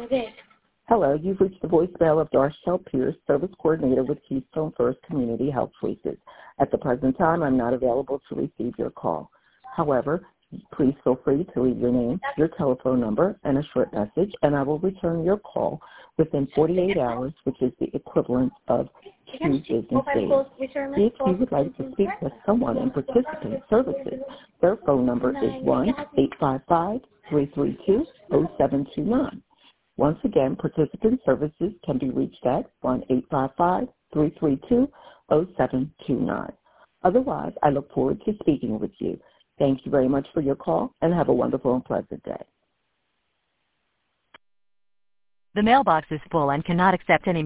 Hello, you've reached the voicemail of Darshell Pierce, Service Coordinator with Keystone First Community Health Choices. At the present time, I'm not available to receive your call. However, please feel free to leave your name, your telephone number, and a short message, and I will return your call within 48 hours, which is the equivalent of 2 business days. If you would like to speak with someone in participant services, their phone number is 1-855-332-0729. Once again, participant services can be reached at 1-855-332-0729. Otherwise, I look forward to speaking with you. Thank you very much for your call, and have a wonderful and pleasant day. The mailbox is full and cannot accept any